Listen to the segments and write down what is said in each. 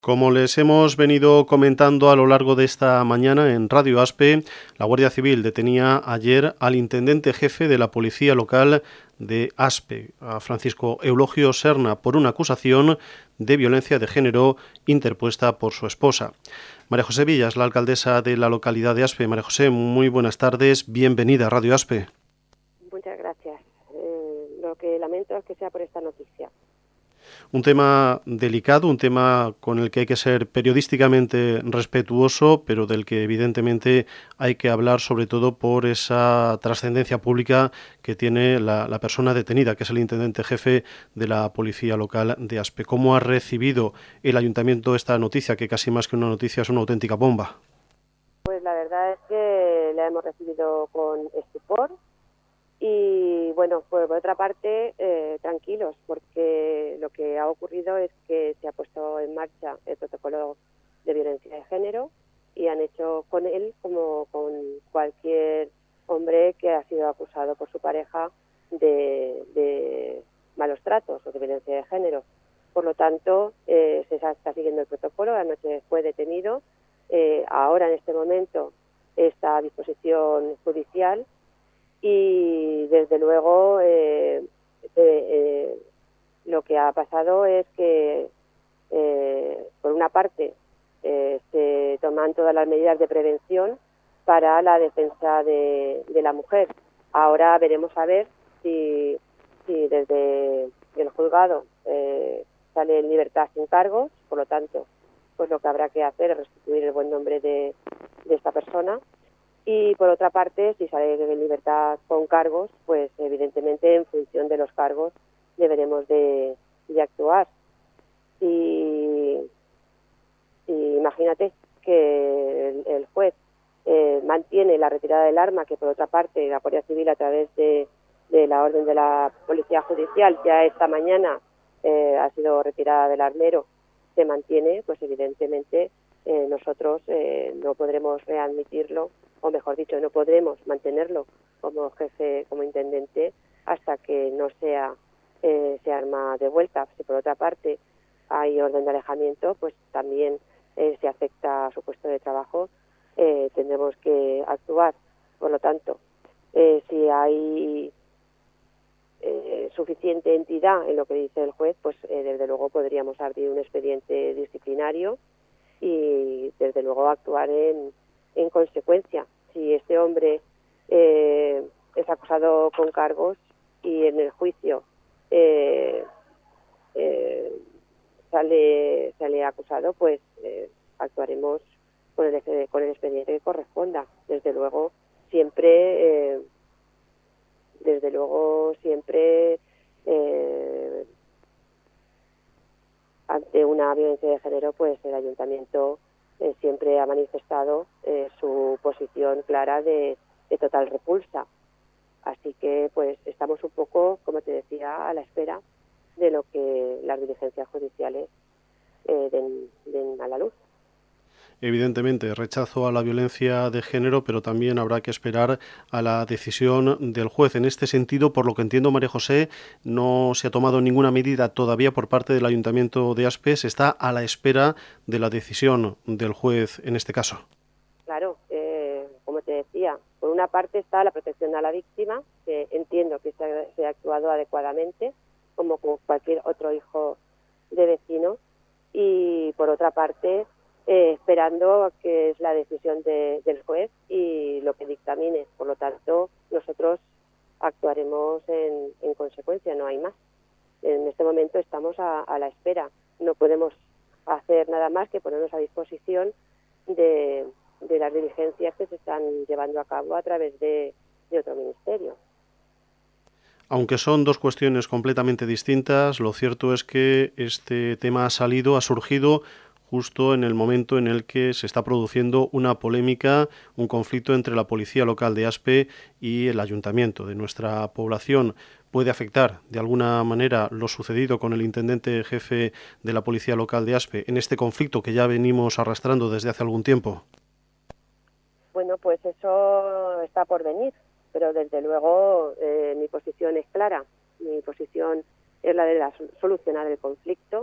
Como les hemos venido comentando a lo largo de esta mañana en Radio Aspe, la Guardia Civil detenía ayer al intendente jefe de la policía local de Aspe, a Francisco Eulogio Serna, por una acusación de violencia de género interpuesta por su esposa. María José Villas, la alcaldesa de la localidad de Aspe. María José, muy buenas tardes, bienvenida a Radio Aspe. Muchas gracias. Lo que lamento es que sea por esta noticia. Un tema delicado, un tema con el que hay que ser periodísticamente respetuoso, pero del que evidentemente hay que hablar sobre todo por esa trascendencia pública que tiene la persona detenida, que es el intendente jefe de la policía local de Aspe. ¿Cómo ha recibido el ayuntamiento esta noticia, que casi más que una noticia es una auténtica bomba? Pues la verdad es que la hemos recibido con estupor. Y bueno, pues por otra parte, tranquilos, porque lo que ha ocurrido es que se ha puesto en marcha el protocolo de violencia de género y han hecho con él, como con cualquier hombre que ha sido acusado por su pareja de malos tratos o de violencia de género. Por lo tanto, se está siguiendo el protocolo. Anoche fue detenido, ahora en este momento está a disposición judicial. Y desde luego lo que ha pasado es que por una parte se toman todas las medidas de prevención para la defensa de la mujer. Ahora veremos a ver si desde el juzgado sale en libertad sin cargos. Por lo tanto, pues lo que habrá que hacer es restituir el buen nombre de esta persona. Y por otra parte, si sale de libertad con cargos, pues evidentemente en función de los cargos deberemos de actuar. Y imagínate que el juez mantiene la retirada del arma, que por otra parte la Guardia Civil, a través de la orden de la Policía Judicial, ya esta mañana ha sido retirada del armero, se mantiene, pues evidentemente nosotros no podremos readmitirlo, o mejor dicho, no podremos mantenerlo como jefe, como intendente, hasta que no sea ese arma de vuelta. Si por otra parte hay orden de alejamiento, pues también se afecta a su puesto de trabajo, tendremos que actuar. Por lo tanto, si hay suficiente entidad en lo que dice el juez, pues desde luego podríamos abrir un expediente disciplinario y desde luego actuar en consecuencia. Si este hombre es acusado con cargos y en el juicio sale acusado, pues actuaremos con el expediente que corresponda. Desde luego siempre ante una violencia de género, pues el ayuntamiento siempre ha manifestado su posición clara de total repulsa. Así que pues estamos un poco, como te decía, a la espera de lo que las diligencias judiciales den a la luz. Evidentemente, rechazo a la violencia de género, pero también habrá que esperar a la decisión del juez. En este sentido, por lo que entiendo, María José, no se ha tomado ninguna medida todavía por parte del Ayuntamiento de Aspe. Se está a la espera de la decisión del juez en este caso. Claro, como te decía, por una parte está la protección a la víctima, que entiendo que se ha actuado adecuadamente, como con cualquier otro hijo de vecino, y por otra parte esperando que es la decisión del juez y lo que dictamine. Por lo tanto, nosotros actuaremos en consecuencia, no hay más. En este momento estamos a la espera. No podemos hacer nada más que ponernos a disposición de las diligencias que se están llevando a cabo a través de otro ministerio. Aunque son dos cuestiones completamente distintas, lo cierto es que este tema ha surgido justo en el momento en el que se está produciendo una polémica, un conflicto entre la policía local de Aspe y el ayuntamiento de nuestra población. ¿Puede afectar de alguna manera lo sucedido con el intendente jefe de la policía local de Aspe en este conflicto que ya venimos arrastrando desde hace algún tiempo? Bueno, pues eso está por venir, pero desde luego mi posición es clara. Mi posición es la de solucionar el conflicto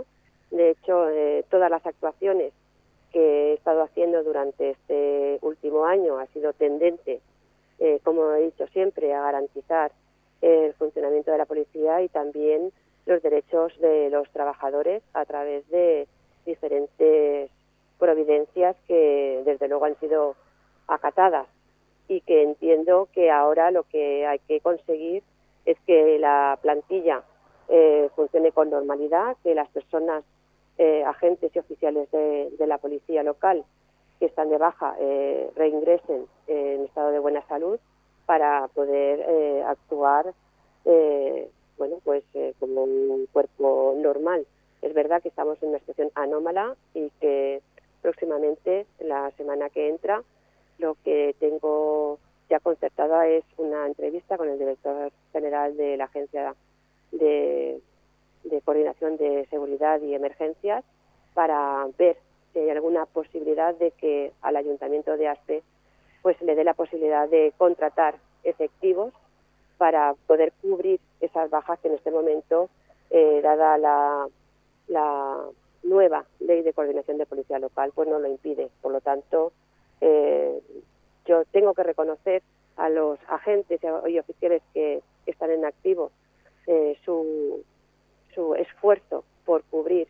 De hecho, todas las actuaciones que he estado haciendo durante este último año ha sido tendente, como he dicho siempre, a garantizar el funcionamiento de la policía y también los derechos de los trabajadores a través de diferentes providencias que desde luego han sido acatadas y que entiendo que ahora lo que hay que conseguir es que la plantilla funcione con normalidad, que las personas, agentes y oficiales de la policía local que están de baja reingresen en estado de buena salud para poder actuar como un cuerpo normal. Es verdad que estamos en una situación anómala y que próximamente, la semana que entra, lo que tengo ya concertada es una entrevista con el director general de la Agencia de Coordinación de Seguridad y Emergencias para ver si hay alguna posibilidad de que al Ayuntamiento de Aspe pues le dé la posibilidad de contratar efectivos para poder cubrir esas bajas que en este momento, dada la nueva ley de coordinación de policía local, pues no lo impide. Por lo tanto, yo tengo que reconocer a los agentes y oficiales que están en activo su esfuerzo por cubrir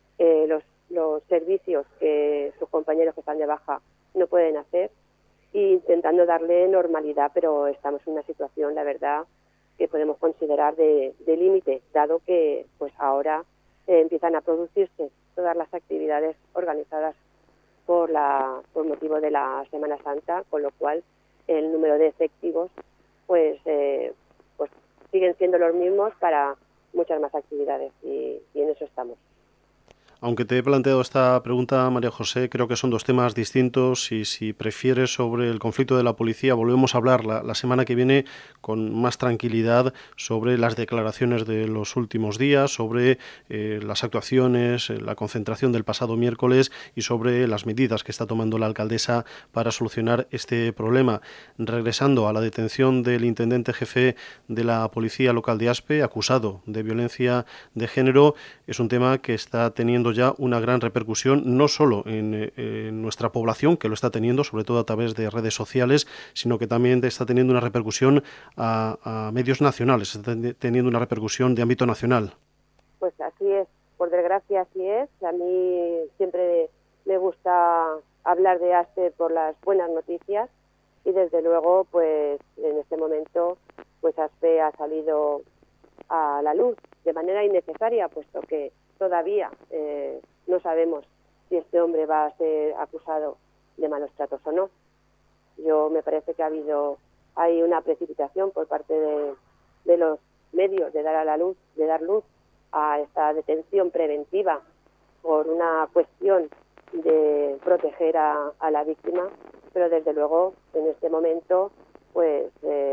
los servicios que sus compañeros que están de baja no pueden hacer, e intentando darle normalidad, pero estamos en una situación, la verdad, que podemos considerar de límite, dado que pues ahora empiezan a producirse todas las actividades organizadas por motivo de la Semana Santa, con lo cual el número de efectivos pues siguen siendo los mismos para muchas más actividades y en eso estamos. Aunque te he planteado esta pregunta, María José, creo que son dos temas distintos y si prefieres sobre el conflicto de la policía, volvemos a hablar la semana que viene con más tranquilidad sobre las declaraciones de los últimos días, sobre las actuaciones, la concentración del pasado miércoles y sobre las medidas que está tomando la alcaldesa para solucionar este problema. Regresando a la detención del intendente jefe de la policía local de Aspe, acusado de violencia de género, es un tema que está teniendo ya una gran repercusión, no solo en nuestra población, que lo está teniendo, sobre todo a través de redes sociales, sino que también está teniendo una repercusión a medios nacionales, está teniendo una repercusión de ámbito nacional. Pues así es, por desgracia así es. A mí siempre me gusta hablar de Aspe por las buenas noticias y desde luego pues en este momento pues Aspe ha salido a la luz de manera innecesaria, puesto que todavía no sabemos si este hombre va a ser acusado de malos tratos o no. Yo me parece que hay una precipitación por parte de los medios de dar luz a esta detención preventiva por una cuestión de proteger a la víctima, pero desde luego en este momento pues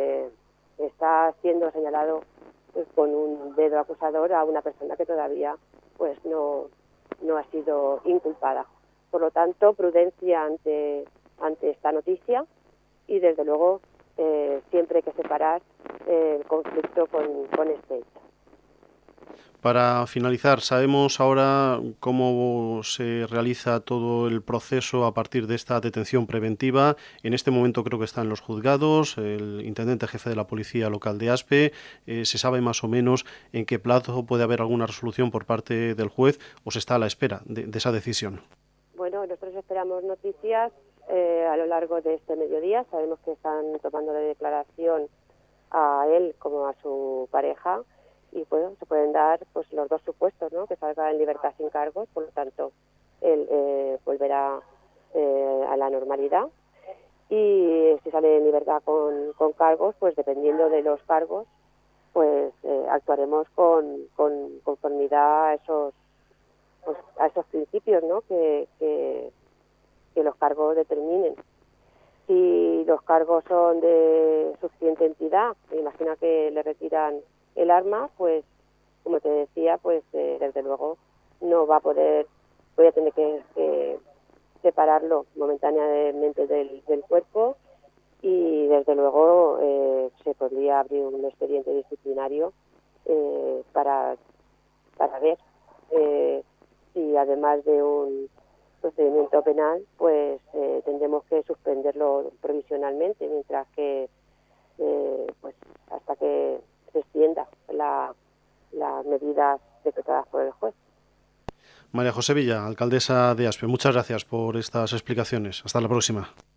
está siendo señalado pues con un dedo acusador a una persona que todavía pues no ha sido inculpada. Por lo tanto, prudencia ante esta noticia y desde luego siempre hay que separar el conflicto con este hecho. Para finalizar, ¿sabemos ahora cómo se realiza todo el proceso a partir de esta detención preventiva? En este momento creo que está en los juzgados, el intendente jefe de la policía local de Aspe. ¿Se sabe más o menos en qué plazo puede haber alguna resolución por parte del juez o se está a la espera de esa decisión? Bueno, nosotros esperamos noticias a lo largo de este mediodía. Sabemos que están tomando de declaración a él como a su pareja. Y bueno, se pueden dar pues los dos supuestos, ¿no? Que salga en libertad sin cargos, por lo tanto él volverá a la normalidad, y si sale en libertad con cargos, pues dependiendo de los cargos pues actuaremos con conformidad a esos principios, ¿no? que los cargos determinen. Si los cargos son de suficiente entidad, me imagino que le retiran el arma, pues como te decía, pues desde luego no va a poder, voy a tener que separarlo momentáneamente del cuerpo y desde luego se podría abrir un expediente disciplinario para ver y además de un procedimiento penal, pues tendremos que suspenderlo provisionalmente, mientras que pues hasta que se extienda las medidas decretadas por el juez. María José Villa, alcaldesa de Aspe, muchas gracias por estas explicaciones. Hasta la próxima.